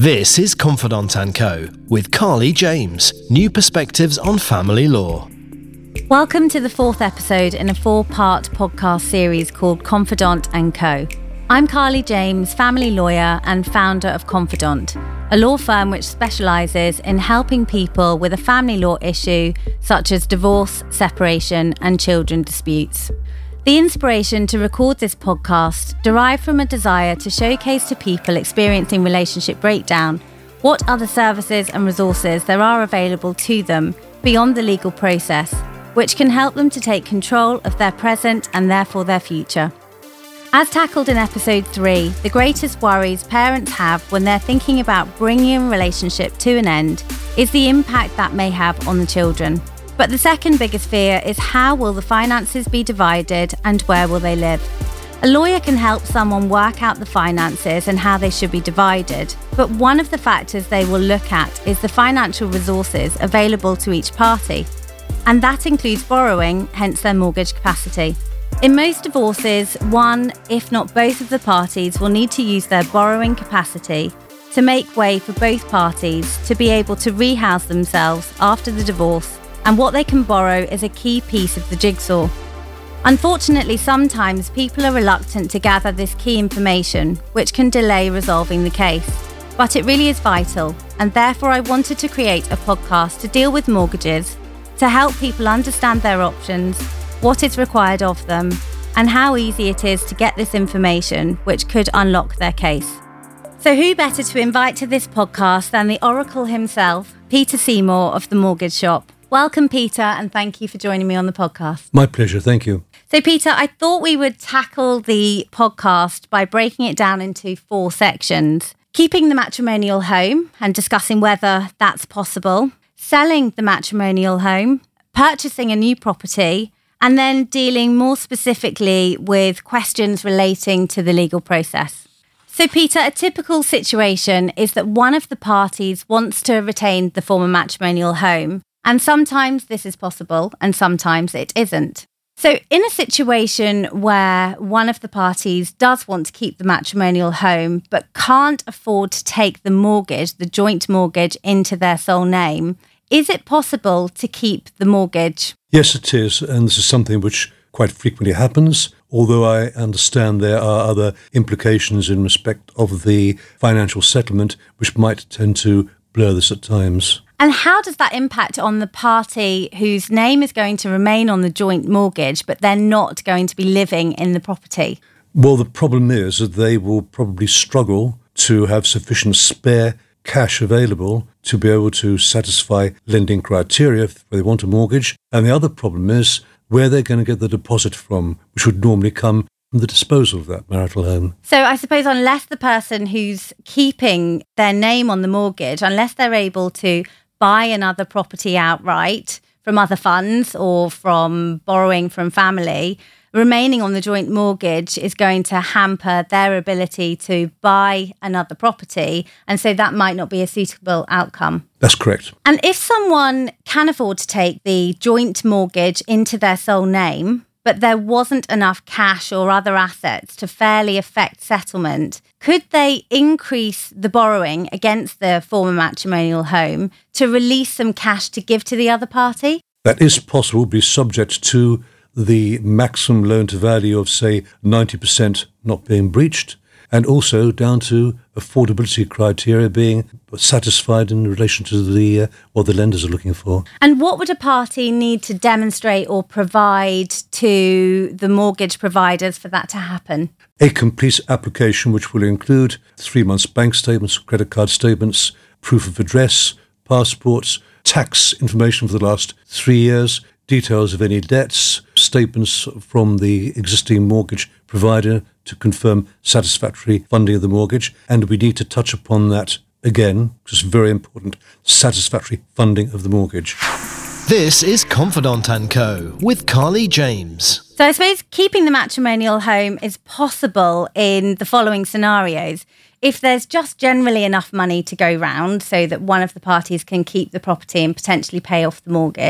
This is Confidant & Co. with Carly James, new perspectives on family law. Welcome to the fourth episode in a four-part podcast series called Confidant & Co. I'm Carly James, family lawyer and founder of Confidant, a law firm which specialises in helping people with a family law issue such as divorce, separation and children disputes. The inspiration to record this podcast derived from a desire to showcase to people experiencing relationship breakdown what other services and resources there are available to them beyond the legal process, which can help them to take control of their present and therefore their future. As tackled in episode 3, the greatest worries parents have when they're thinking about bringing a relationship to an end is the impact that may have on the children. But the second biggest fear is how will the finances be divided and where will they live? A lawyer can help someone work out the finances and how they should be divided, but one of the factors they will look at is the financial resources available to each party. And that includes borrowing, hence their mortgage capacity. In most divorces, one, if not both of the parties will need to use their borrowing capacity to make way for both parties to be able to rehouse themselves after the divorce, and what they can borrow is a key piece of the jigsaw. Unfortunately, sometimes people are reluctant to gather this key information, which can delay resolving the case. But it really is vital, and therefore I wanted to create a podcast to deal with mortgages, to help people understand their options, what is required of them, and how easy it is to get this information, which could unlock their case. So who better to invite to this podcast than the Oracle himself, Peter Seymour of The Mortgage Shop. Welcome, Peter, and thank you for joining me on the podcast. My pleasure, thank you. So, Peter, I thought we would tackle the podcast by breaking it down into 4 sections. Keeping the matrimonial home and discussing whether that's possible, selling the matrimonial home, purchasing a new property, and then dealing more specifically with questions relating to the legal process. So, Peter, a typical situation is that one of the parties wants to retain the former matrimonial home, and sometimes this is possible and sometimes it isn't. So in a situation where one of the parties does want to keep the matrimonial home but can't afford to take the mortgage, the joint mortgage, into their sole name, is it possible to keep the mortgage? Yes, it is, and this is something which quite frequently happens, although I understand there are other implications in respect of the financial settlement which might tend to blur this at times. And how does that impact on the party whose name is going to remain on the joint mortgage, but they're not going to be living in the property? Well, the problem is that they will probably struggle to have sufficient spare cash available to be able to satisfy lending criteria if they want a mortgage. And the other problem is where they're going to get the deposit from, which would normally come from the disposal of that marital home. So I suppose unless the person who's keeping their name on the mortgage, unless they're able to buy another property outright from other funds or from borrowing from family, remaining on the joint mortgage is going to hamper their ability to buy another property. And so that might not be a suitable outcome. That's correct. And if someone can afford to take the joint mortgage into their sole name, but there wasn't enough cash or other assets to fairly affect settlement, could they increase the borrowing against the former matrimonial home to release some cash to give to the other party? That is possible, be subject to the maximum loan to value of, say, 90% not being breached, and also down to affordability criteria being satisfied in relation to the what the lenders are looking for. And what would a party need to demonstrate or provide to the mortgage providers for that to happen? A complete application which will include 3 months bank statements, credit card statements, proof of address, passports, tax information for the last 3 years, details of any debts, statements from the existing mortgage provider to confirm satisfactory funding of the mortgage. And we need to touch upon that again, because it's very important, satisfactory funding of the mortgage. This is Confidant & Co. with Carly James. So I suppose keeping the matrimonial home is possible in the following scenarios. If there's just generally enough money to go round so that one of the parties can keep the property and potentially pay off the mortgage,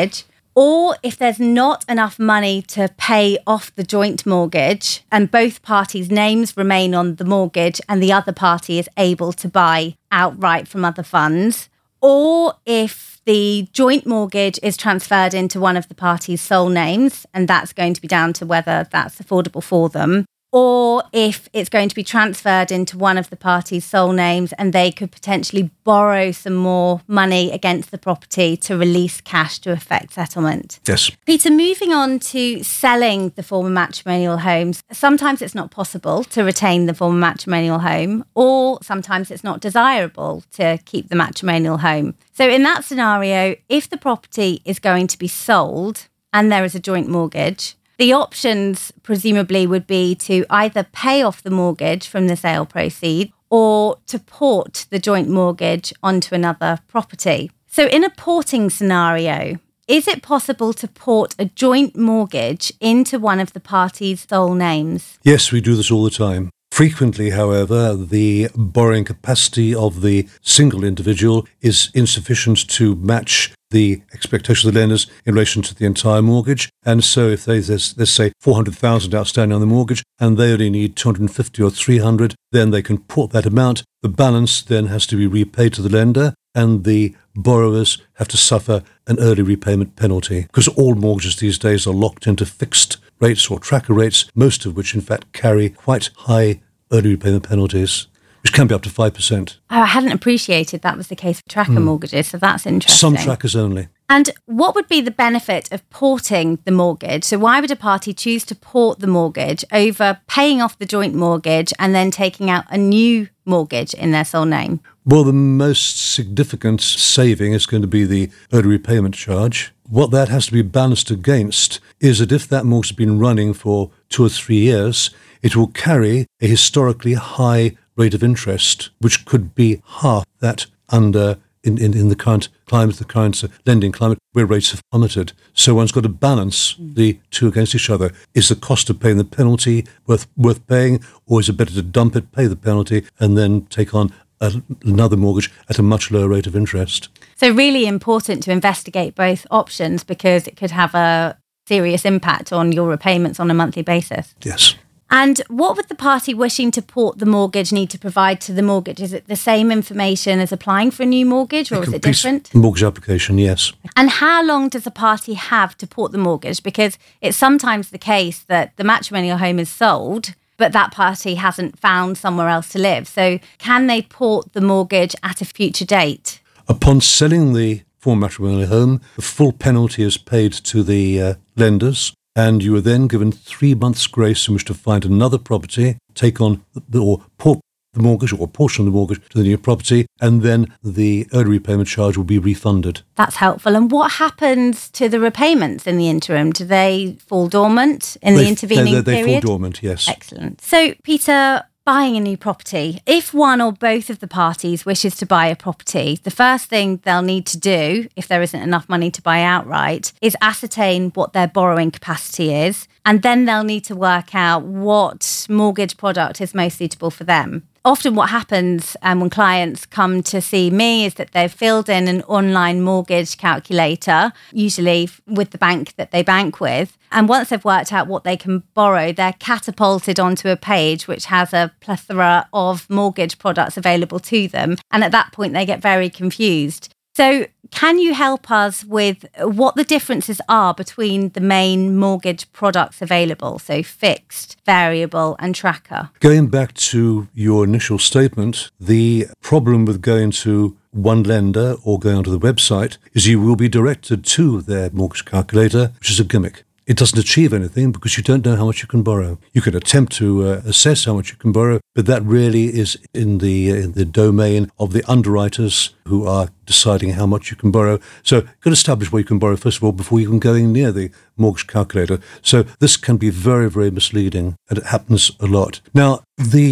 or if there's not enough money to pay off the joint mortgage and both parties' names remain on the mortgage and the other party is able to buy outright from other funds, or if the joint mortgage is transferred into one of the parties' sole names, and that's going to be down to whether that's affordable for them, or if it's going to be transferred into one of the parties' sole names and they could potentially borrow some more money against the property to release cash to effect settlement. Yes. Peter, moving on to selling the former matrimonial homes, sometimes it's not possible to retain the former matrimonial home, or sometimes it's not desirable to keep the matrimonial home. So in that scenario, if the property is going to be sold and there is a joint mortgage, the options presumably would be to either pay off the mortgage from the sale proceeds or to port the joint mortgage onto another property. So in a porting scenario, is it possible to port a joint mortgage into one of the parties' sole names? Yes, we do this all the time. Frequently, however, the borrowing capacity of the single individual is insufficient to match the expectations of the lenders in relation to the entire mortgage. And so if there's let's say, 400,000 outstanding on the mortgage and they only need 250 or 300, then they can port that amount. The balance then has to be repaid to the lender, and the borrowers have to suffer an early repayment penalty, because all mortgages these days are locked into fixed rates or tracker rates, most of which in fact carry quite high early repayment penalties, which can be up to 5%. Oh, I hadn't appreciated that was the case for tracker mortgages, so that's interesting. Some trackers only. And what would be the benefit of porting the mortgage? So why would a party choose to port the mortgage over paying off the joint mortgage and then taking out a new mortgage in their sole name? Well, the most significant saving is going to be the early repayment charge. What that has to be balanced against is that if that mortgage has been running for 2 or 3 years, it will carry a historically high rate of interest, which could be half that under in the current climate, the current lending climate, where rates have plummeted. So one's got to balance the two against each other. Is the cost of paying the penalty worth paying, or is it better to dump it, pay the penalty, and then take on another mortgage at a much lower rate of interest? So really important to investigate both options, because it could have a serious impact on your repayments on a monthly basis. Yes. And what would the party wishing to port the mortgage need to provide to the mortgage? Is it the same information as applying for a new mortgage, or is it different? Mortgage application, yes. And how long does a party have to port the mortgage? Because it's sometimes the case that the matrimonial home is sold, but that party hasn't found somewhere else to live. So can they port the mortgage at a future date? Upon selling the former matrimonial home, the full penalty is paid to the lenders, and you are then given 3 months' grace in which to find another property, take on or port the mortgage or a portion of the mortgage to the new property, and then the early repayment charge will be refunded. That's helpful. And what happens to the repayments in the interim? Do they fall dormant in the intervening period? They fall dormant, yes. Excellent. So, Peter, buying a new property. If one or both of the parties wishes to buy a property, the first thing they'll need to do, if there isn't enough money to buy outright, is ascertain what their borrowing capacity is. And then they'll need to work out what mortgage product is most suitable for them. Often what happens when clients come to see me is that they've filled in an online mortgage calculator, usually with the bank that they bank with. And once they've worked out what they can borrow, they're catapulted onto a page which has a plethora of mortgage products available to them. And at that point, they get very confused. So can you help us with what the differences are between the main mortgage products available, so fixed, variable and tracker? Going back to your initial statement, the problem with going to one lender or going onto the website is you will be directed to their mortgage calculator, which is a gimmick. It doesn't achieve anything because you don't know how much you can borrow. You can attempt to assess how much you can borrow, but that really is in the domain of the underwriters who are deciding how much you can borrow. So you've got to establish what you can borrow, first of all, before you can go near the mortgage calculator. So this can be very, very misleading, and it happens a lot. Now,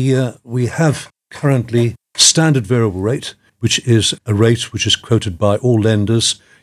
we have currently standard variable rate, which is a rate which is quoted by all lenders.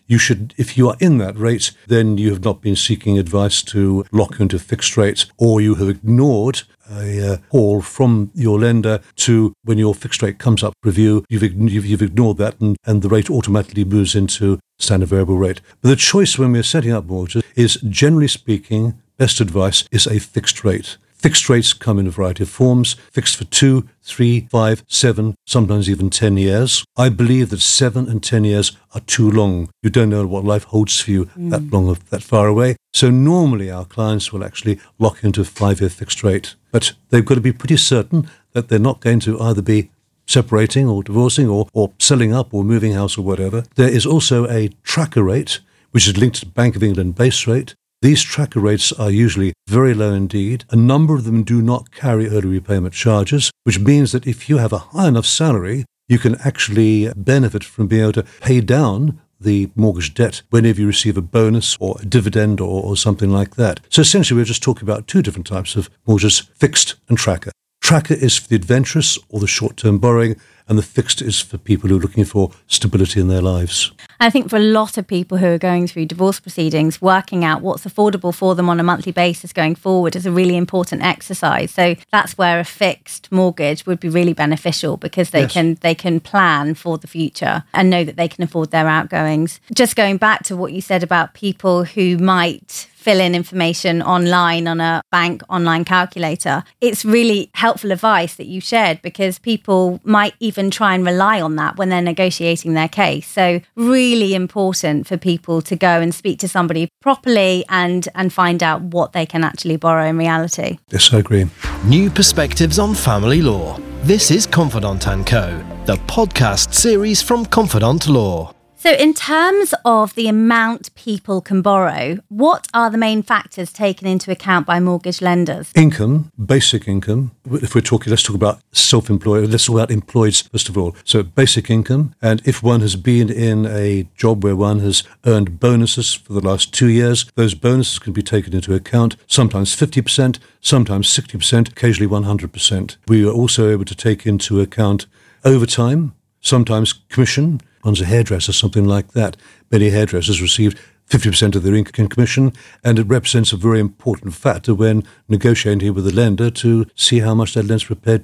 you should, if you are in that rate, then you have not been seeking advice to lock into fixed rates, or you have ignored a call from your lender to when your fixed rate comes up for review, you've ignored that and the rate automatically moves into standard variable rate. But the choice when we're setting up mortgages is, generally speaking, best advice is a fixed rate. Fixed rates come in a variety of forms, fixed for 2, 3, 5, 7, sometimes even 10 years. I believe that 7 and 10 years are too long. You don't know what life holds for you that far away. So normally our clients will actually lock into a 5-year fixed rate. But they've got to be pretty certain that they're not going to either be separating or divorcing or selling up or moving house or whatever. There is also a tracker rate, which is linked to Bank of England base rate. These tracker rates are usually very low indeed. A number of them do not carry early repayment charges, which means that if you have a high enough salary, you can actually benefit from being able to pay down the mortgage debt whenever you receive a bonus or a dividend or something like that. So essentially, we're just talking about two different types of mortgages, fixed and tracker. Tracker is for the adventurous or the short-term borrowing, and the fixed is for people who are looking for stability in their lives. I think for a lot of people who are going through divorce proceedings, working out what's affordable for them on a monthly basis going forward is a really important exercise. So that's where a fixed mortgage would be really beneficial, because they can plan for the future and know that they can afford their outgoings. Just going back to what you said about people who might fill in information online on a bank online calculator, it's really helpful advice that you shared, because people might even try and rely on that when they're negotiating their case. So really important for people to go and speak to somebody properly and find out what they can actually borrow in reality. Yes, I agree. New perspectives on family law. This is Confidant & Co., the podcast series from Confidant Law. So in terms of the amount people can borrow, what are the main factors taken into account by mortgage lenders? Income, basic income. If we're talking, let's talk about self-employed. Let's talk about employed first of all. So basic income. And if one has been in a job where one has earned bonuses for the last 2 years, those bonuses can be taken into account, sometimes 50%, sometimes 60%, occasionally 100%. We are also able to take into account overtime, sometimes commission. One's a hairdresser, something like that. Many hairdressers receive 50% of their income in commission, and it represents a very important factor when negotiating with the lender to see how much that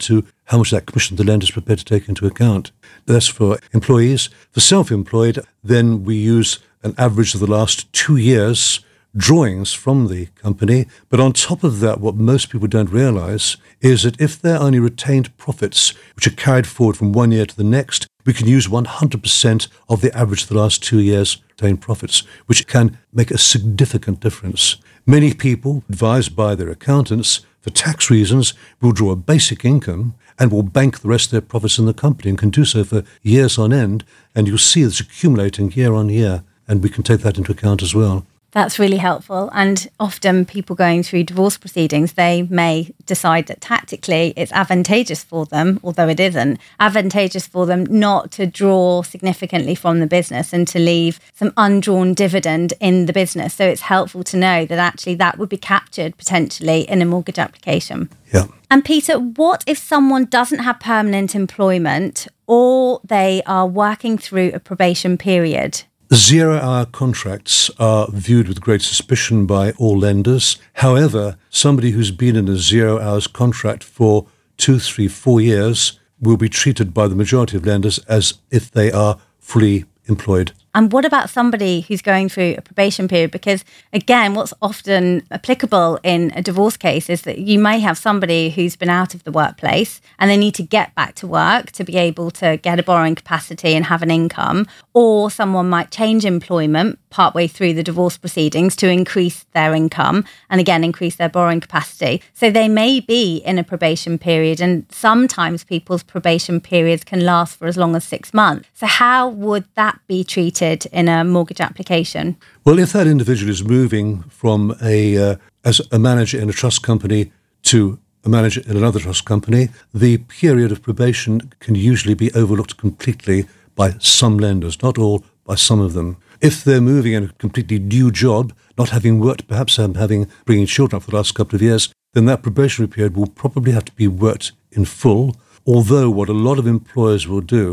commission the lender is prepared to take into account. That's for employees. For self-employed, then we use an average of the last 2 years drawings from the company. But on top of that, what most people don't realise is that if they're only retained profits, which are carried forward from 1 year to the next, we can use 100% of the average of the last 2 years retained profits, which can make a significant difference. Many people, advised by their accountants, for tax reasons, will draw a basic income and will bank the rest of their profits in the company, and can do so for years on end. And you'll see this accumulating year on year, and we can take that into account as well. That's really helpful. And often people going through divorce proceedings, they may decide that tactically it's advantageous for them, although it isn't, advantageous for them not to draw significantly from the business and to leave some undrawn dividend in the business. So it's helpful to know that actually that would be captured potentially in a mortgage application. Yeah. And Peter, what if someone doesn't have permanent employment or they are working through a probation period? 0-hour contracts are viewed with great suspicion by all lenders. However, somebody who's been in a 0 hours contract for 2, 3, 4 years will be treated by the majority of lenders as if they are fully employed. And what about somebody who's going through a probation period? Because again, what's often applicable in a divorce case is that you may have somebody who's been out of the workplace and they need to get back to work to be able to get a borrowing capacity and have an income, or someone might change employment partway through the divorce proceedings to increase their income and again increase their borrowing capacity. So they may be in a probation period, and sometimes people's probation periods can last for as long as 6 months. So how would that be treated in a mortgage application? Well, if that individual is moving from as a manager in a trust company to a manager in another trust company, the period of probation can usually be overlooked completely by some lenders, not all, by some of them. If they're moving in a completely new job, not having worked, perhaps bringing children up for the last couple of years, then that probationary period will probably have to be worked in full. Although what a lot of employers will do,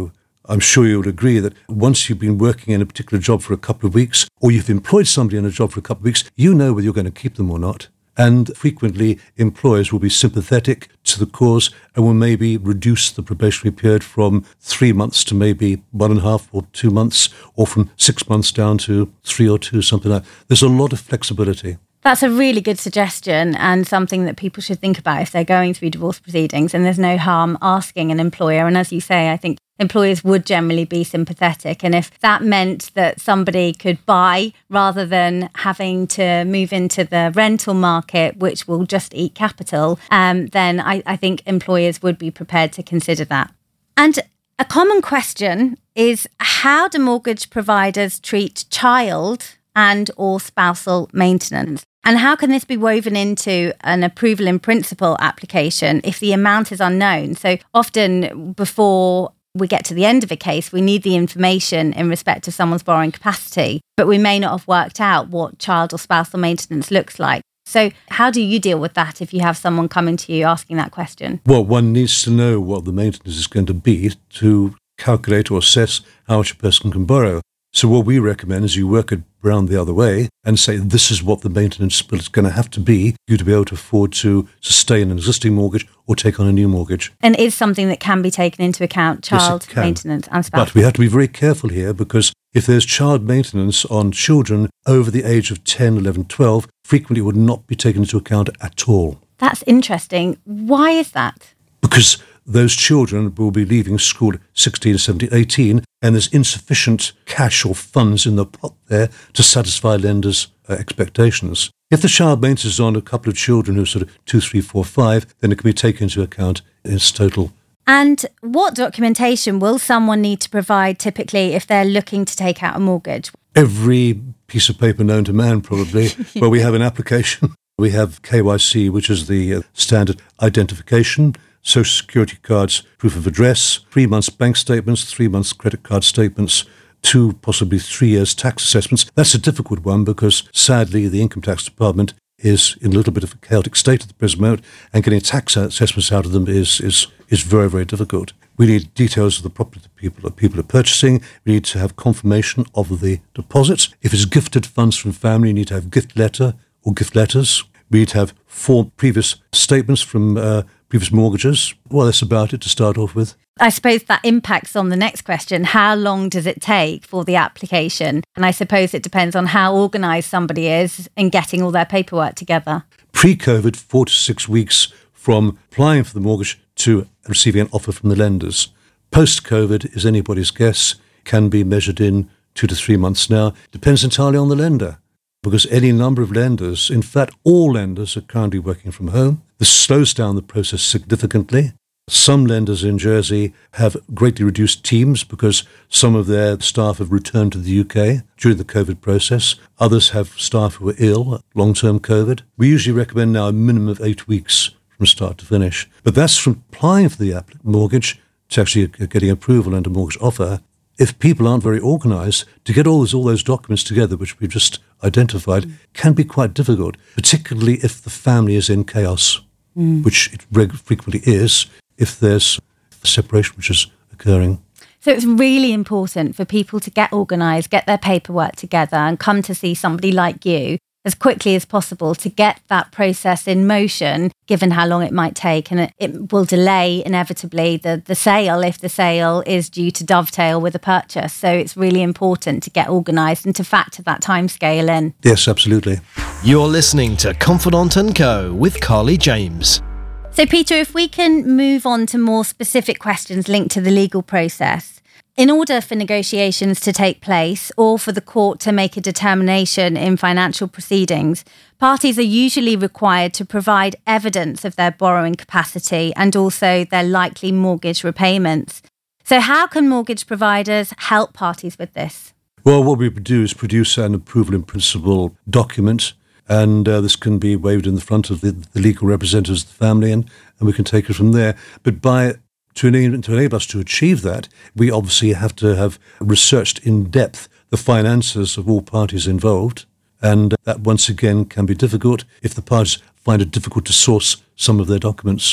I'm sure you would agree that once you've been working in a particular job for a couple of weeks, or you've employed somebody in a job for a couple of weeks, you know whether you're going to keep them or not. And frequently, employers will be sympathetic to the cause and will maybe reduce the probationary period from 3 months to maybe 1.5 or 2 months, or from 6 months down to 3 or 2, something like that. There's a lot of flexibility. That's a really good suggestion and something that people should think about if they're going through divorce proceedings. And there's no harm asking an employer. And as you say, I think employers would generally be sympathetic. And if that meant that somebody could buy rather than having to move into the rental market, which will just eat capital, then I think employers would be prepared to consider that. And a common question is, how do mortgage providers treat child and or spousal maintenance? And how can this be woven into an approval in principle application if the amount is unknown? So often before we get to the end of a case, we need the information in respect of someone's borrowing capacity, but we may not have worked out what child or spousal maintenance looks like. So how do you deal with that if you have someone coming to you asking that question? Well, one needs to know what the maintenance is going to be to calculate or assess how much a person can borrow. So what we recommend is you work it round the other way and say, this is what the maintenance bill is going to have to be, you to be able to afford to sustain an existing mortgage or take on a new mortgage. And is something that can be taken into account, child maintenance and spousal. But we have to be very careful here, because if there's child maintenance on children over the age of 10, 11, 12, frequently it would not be taken into account at all. That's interesting. Why is that? Because those children will be leaving school at 16, 17, 18, and there's insufficient cash or funds in the pot there to satisfy lenders' expectations. If the child maintenance is on a couple of children who are sort of 2, 3, 4, 5, then it can be taken into account in its total. And what documentation will someone need to provide typically if they're looking to take out a mortgage? Every piece of paper known to man, probably. Well, we have an application. We have KYC, which is the standard identification, social security cards, proof of address, 3 months bank statements, 3 months credit card statements, 2, possibly 3 years tax assessments. That's a difficult one because, sadly, the income tax department is in a little bit of a chaotic state at the present moment, and getting tax assessments out of them is very, very difficult. We need details of the property that people are purchasing. We need to have confirmation of the deposits. If it's gifted funds from family, you need to have gift letter or gift letters. We need to have 4 previous statements from previous mortgages. Well, that's about it to start off with. I suppose that impacts on the next question. How long does it take for the application? And I suppose it depends on how organised somebody is in getting all their paperwork together. Pre-COVID, 4 to 6 weeks from applying for the mortgage to receiving an offer from the lenders. Post-COVID is anybody's guess, can be measured in 2 to 3 months now. Depends entirely on the lender, because any number of lenders, in fact, all lenders are currently working from home. This slows down the process significantly. Some lenders in Jersey have greatly reduced teams because some of their staff have returned to the UK during the COVID process. Others have staff who are ill, long-term COVID. We usually recommend now a minimum of 8 weeks from start to finish. But that's from applying for the mortgage to actually getting approval and a mortgage offer. If people aren't very organised, to get all those documents together, which we've just identified, can be quite difficult, particularly if the family is in chaos, which it frequently is, if there's a separation which is occurring. So it's really important for people to get organised, get their paperwork together and come to see somebody like you as quickly as possible to get that process in motion, given how long it might take. And it will delay, inevitably, the sale if the sale is due to dovetail with a purchase. So it's really important to get organised and to factor that timescale in. Yes, absolutely. You're listening to Confidant & Co. with Carly James. So, Peter, if we can move on to more specific questions linked to the legal process. In order for negotiations to take place or for the court to make a determination in financial proceedings, parties are usually required to provide evidence of their borrowing capacity and also their likely mortgage repayments. So how can mortgage providers help parties with this? Well, what we do is produce an approval in principle document, and this can be waved in the front of the legal representatives of the family, and we can take it from there. But to enable us to achieve that, we obviously have to have researched in depth the finances of all parties involved, and that once again can be difficult if the parties find it difficult to source some of their documents.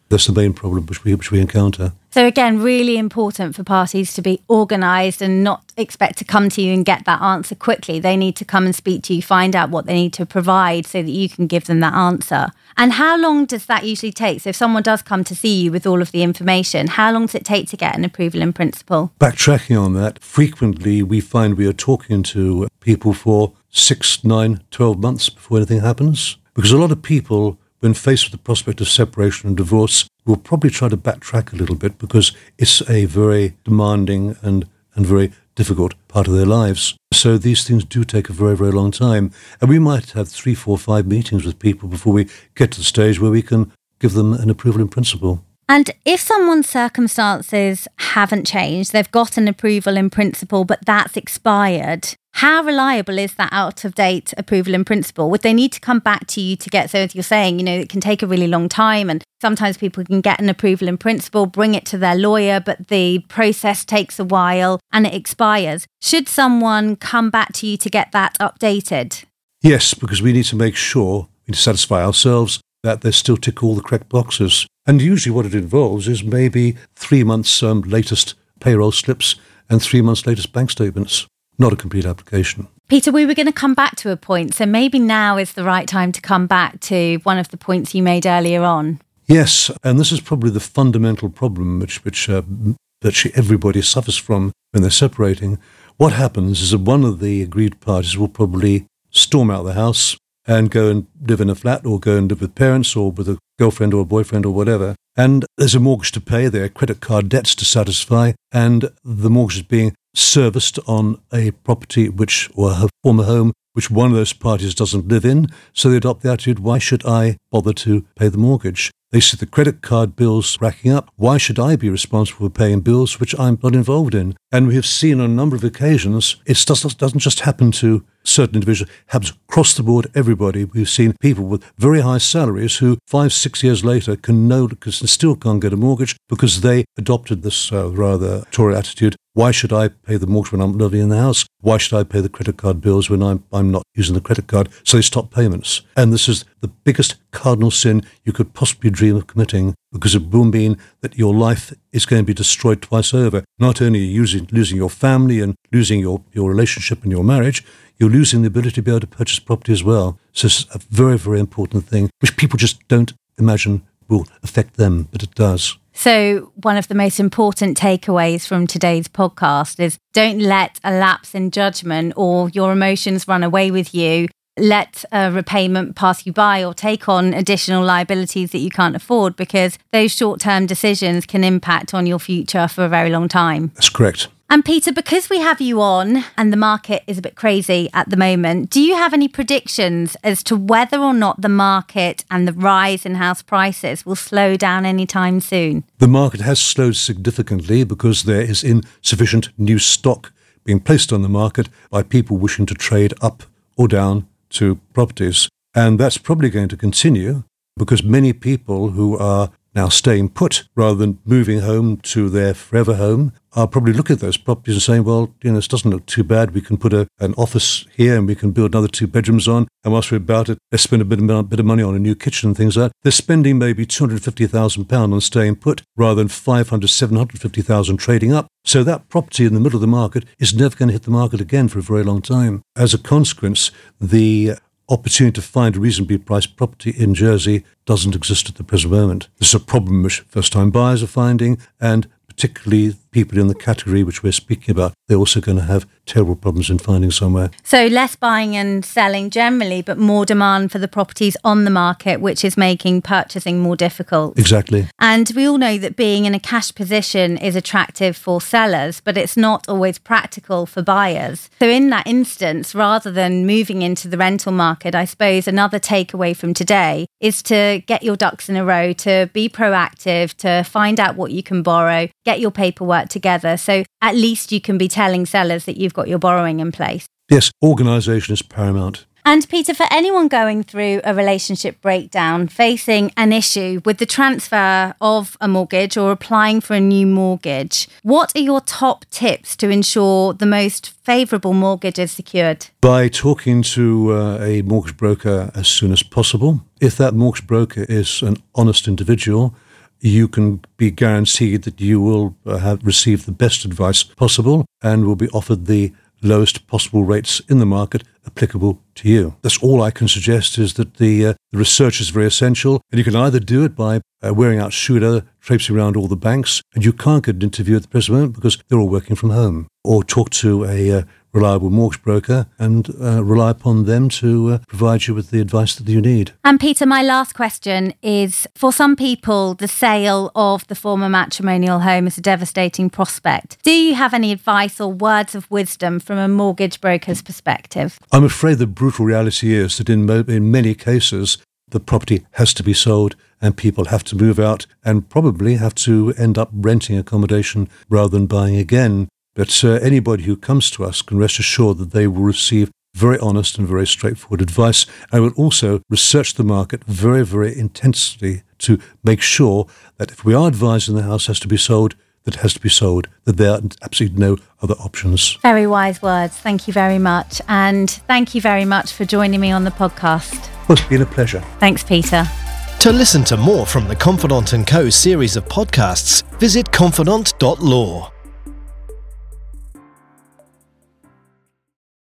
That's the main problem which we encounter. So again, really important for parties to be organised and not expect to come to you and get that answer quickly. They need to come and speak to you, find out what they need to provide so that you can give them that answer. And how long does that usually take? So if someone does come to see you with all of the information, how long does it take to get an approval in principle? Backtracking on that, frequently we find we are talking to people for 6, 9, 12 months before anything happens. Because a lot of people, when faced with the prospect of separation and divorce, will probably try to backtrack a little bit because it's a very demanding and very difficult part of their lives. So these things do take a very, very long time. And we might have 3, 4, 5 meetings with people before we get to the stage where we can give them an approval in principle. And if someone's circumstances haven't changed, they've got an approval in principle, but that's expired, how reliable is that out-of-date approval in principle? Would they need to come back to you to get, so as you're saying, it can take a really long time, and sometimes people can get an approval in principle, bring it to their lawyer, but the process takes a while and it expires. Should someone come back to you to get that updated? Yes, because we need to make sure, we need to satisfy ourselves that they still tick all the correct boxes. And usually what it involves is maybe 3 months latest payroll slips and 3 months latest bank statements. Not a complete application. Peter, we were going to come back to a point, so maybe now is the right time to come back to one of the points you made earlier on. Yes, and this is probably the fundamental problem which virtually everybody suffers from when they're separating. What happens is that one of the agreed parties will probably storm out of the house and go and live in a flat or go and live with parents or with a girlfriend or a boyfriend or whatever. And there's a mortgage to pay, there are credit card debts to satisfy, and the mortgage is being serviced on a property or a former home which one of those parties doesn't live in. So they adopt the attitude, why should I bother to pay the mortgage? They see the credit card bills racking up. Why should I be responsible for paying bills which I'm not involved in? And we have seen on a number of occasions, it doesn't just happen to certain individuals, it happens across the board, everybody. We've seen people with very high salaries who 5, 6 years later still can't get a mortgage because they adopted this rather Tory attitude. Why should I pay the mortgage when I'm living in the house? Why should I pay the credit card bills when I'm not using the credit card? So they stop payments. And this is the biggest cardinal sin you could possibly dream of committing, because it will mean that your life is going to be destroyed twice over. Not only are you losing your family and losing your relationship and your marriage, you're losing the ability to be able to purchase property as well. So it's a very, very important thing, which people just don't imagine will affect them, but it does. So one of the most important takeaways from today's podcast is don't let a lapse in judgment or your emotions run away with you. Let a repayment pass you by or take on additional liabilities that you can't afford, because those short-term decisions can impact on your future for a very long time. That's correct. And Peter, because we have you on and the market is a bit crazy at the moment, do you have any predictions as to whether or not the market and the rise in house prices will slow down anytime soon? The market has slowed significantly because there is insufficient new stock being placed on the market by people wishing to trade up or down to properties. And that's probably going to continue because many people who are now staying put rather than moving home to their forever home are probably looking at those properties and saying, well, this doesn't look too bad. We can put an office here and we can build another 2 bedrooms on. And whilst we're about it, let's spend a bit of money on a new kitchen and things like that. They're spending maybe £250,000 on staying put rather than 500, 750,000 trading up. So that property in the middle of the market is never going to hit the market again for a very long time. As a consequence, the opportunity to find a reasonably priced property in Jersey doesn't exist at the present moment. This is a problem which first-time buyers are finding, and particularly people in the category which we're speaking about, they're also going to have terrible problems in finding somewhere. So less buying and selling generally, but more demand for the properties on the market, which is making purchasing more difficult. Exactly. And we all know that being in a cash position is attractive for sellers, but it's not always practical for buyers. So in that instance, rather than moving into the rental market, I suppose another takeaway from today is to get your ducks in a row, to be proactive, to find out what you can borrow, get your paperwork together, so at least you can be telling sellers that you've got your borrowing in place. Yes, organisation is paramount. And Peter, for anyone going through a relationship breakdown, facing an issue with the transfer of a mortgage or applying for a new mortgage, what are your top tips to ensure the most favourable mortgage is secured? By talking to a mortgage broker as soon as possible. If that mortgage broker is an honest individual, you can be guaranteed that you will have received the best advice possible and will be offered the lowest possible rates in the market applicable to you. That's all I can suggest, is that the research is very essential, and you can either do it by wearing out shoe leather, traipsing around all the banks, and you can't get an interview at the present moment because they're all working from home, or talk to a reliable mortgage broker and rely upon them to provide you with the advice that you need. And Peter, my last question is, for some people, the sale of the former matrimonial home is a devastating prospect. Do you have any advice or words of wisdom from a mortgage broker's perspective? I'm afraid the brutal reality is that in many cases, the property has to be sold and people have to move out and probably have to end up renting accommodation rather than buying again. But anybody who comes to us can rest assured that they will receive very honest and very straightforward advice. I will also research the market very, very intensely to make sure that if we are advising the house has to be sold, that it has to be sold, that there are absolutely no other options. Very wise words. Thank you very much. And thank you very much for joining me on the podcast. Well, it's been a pleasure. Thanks, Peter. To listen to more from the Confidant & Co. series of podcasts, visit confidant.law.